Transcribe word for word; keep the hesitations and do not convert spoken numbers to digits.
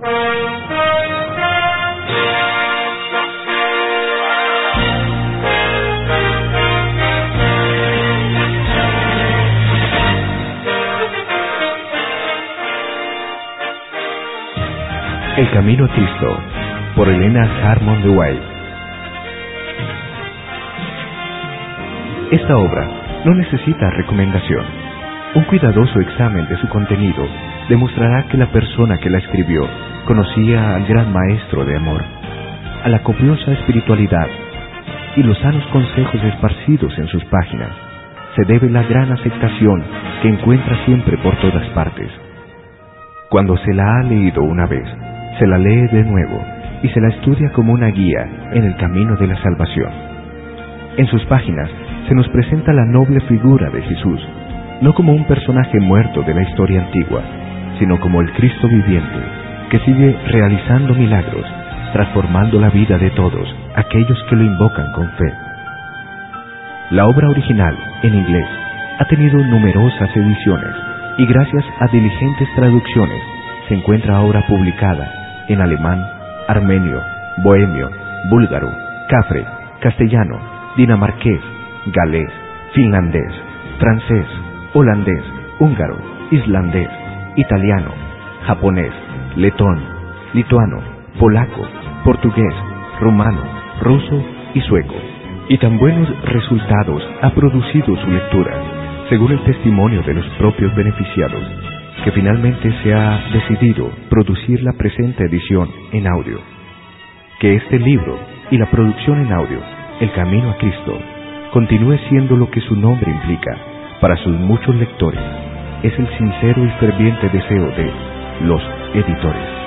El Camino a Cristo, por Elena Harmon de White. Esta obra no necesita recomendación. Un cuidadoso examen de su contenido demostrará que la persona que la escribió conocía al gran maestro de amor, a la copiosa espiritualidad y los sanos consejos esparcidos en sus páginas se debe la gran aceptación que encuentra siempre por todas partes. Cuando se la ha leído una vez, se la lee de nuevo y se la estudia como una guía en el camino de la salvación. En sus páginas se nos presenta la noble figura de Jesús, no como un personaje muerto de la historia antigua, sino como el Cristo viviente, que sigue realizando milagros, transformando la vida de todos aquellos que lo invocan con fe. La obra original, en inglés, ha tenido numerosas ediciones y gracias a diligentes traducciones se encuentra ahora publicada en alemán, armenio, bohemio, búlgaro, cafre, castellano, dinamarqués, galés, finlandés, francés, holandés, húngaro, islandés, italiano, japonés, letón, lituano, polaco, portugués, rumano, ruso y sueco. Y tan buenos resultados ha producido su lectura, según el testimonio de los propios beneficiados, que finalmente se ha decidido producir la presente edición en audio. Que este libro y la producción en audio, El Camino a Cristo, continúe siendo lo que su nombre implica para sus muchos lectores, es el sincero y ferviente deseo de los editores.